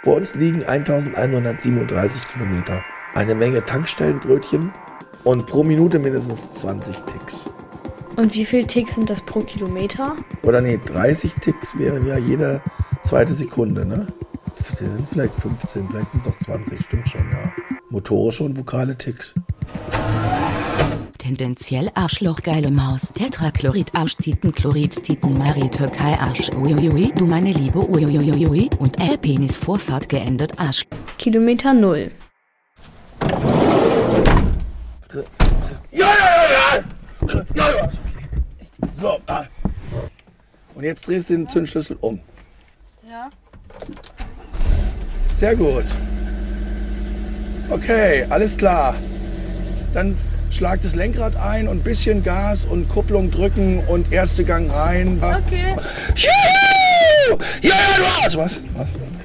Vor uns liegen 1137 Kilometer. Eine Menge Tankstellenbrötchen und pro Minute mindestens 20 Ticks. Und wie viele Ticks sind das pro Kilometer? Oder nee, 30 Ticks wären ja jede zweite Sekunde, ne? Das sind vielleicht 15, vielleicht sind es auch 20, stimmt schon, ja. Motorische und vokale Ticks. Tendenziell Arschloch, geile Maus, Tetrachlorid, Arsch, Chlorid, Mari, Türkei, Arsch, uiuiui, du meine Liebe, uiuiui, und Penis, Vorfahrt geändert, Arsch. Kilometer 0. Ja! So, und jetzt drehst du den Zündschlüssel um. Ja. Sehr gut. Okay, alles klar. Dann schlag das Lenkrad ein und ein bisschen Gas und Kupplung drücken und erste Gang rein. Okay. Juhu! Ja, du hast was.